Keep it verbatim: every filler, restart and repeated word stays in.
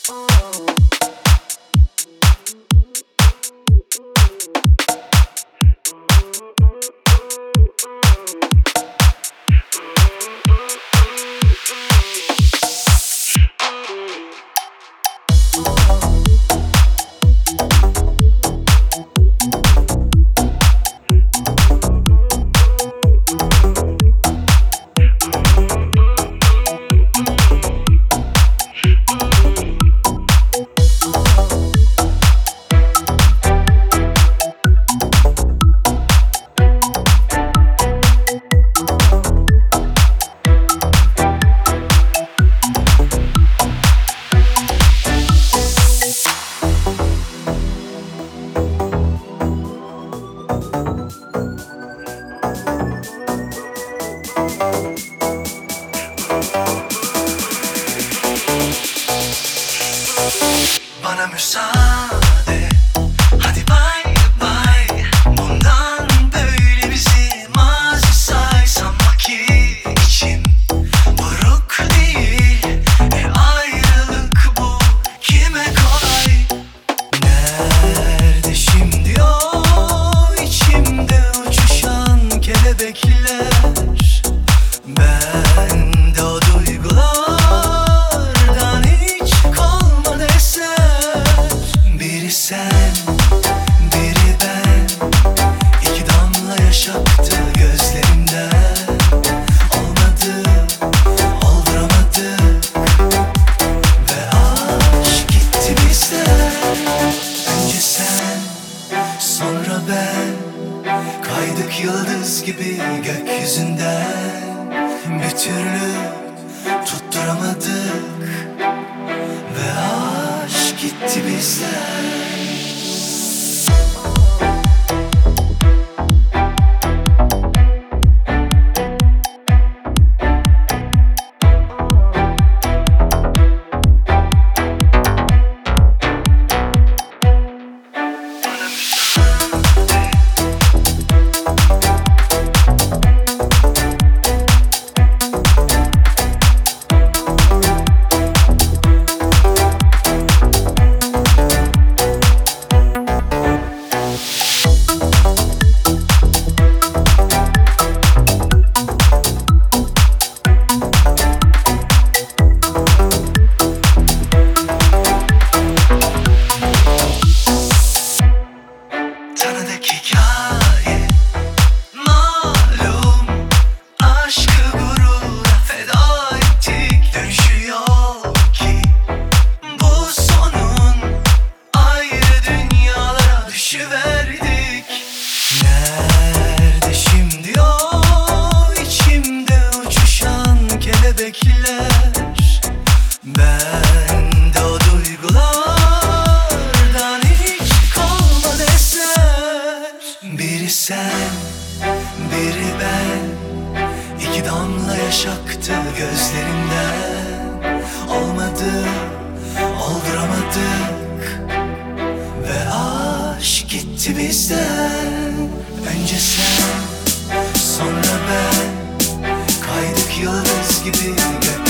Bana müsaade, hadi bay bay. Bundan böyle bizi mazi saysam vakit için buruk değil. E ayrılık bu kime kolay? Nerede şimdi o içimde uçuşan kelebekler? Bende o duygulardan hiç kalmadı eser. Biri sen, biri ben, iki damla yaş aktı gözlerimden. Olmadı, olduramadık ve aşk gitti bizden. Önce sen, sonra ben, kaydık yıldız gibi gökyüzünden. Bir türlü tutturamadık ve aşk gitti bizden. Tanıdık hikaye, malum aşkı gurura feda ettik. Dönüşü yok ki bu sonun, ayrı dünyalara düşüverdik. Nerede şimdi o içimde uçuşan kelebekler? Bende o duygulardan hiç kalmadı eser. Biri sen, biri ben, iki damla yaş aktı gözlerimden. Olmadı, olduramadık ve aşk gitti bizden. Önce sen, sonra ben, kaydık yıldız gibi gökyüzünden.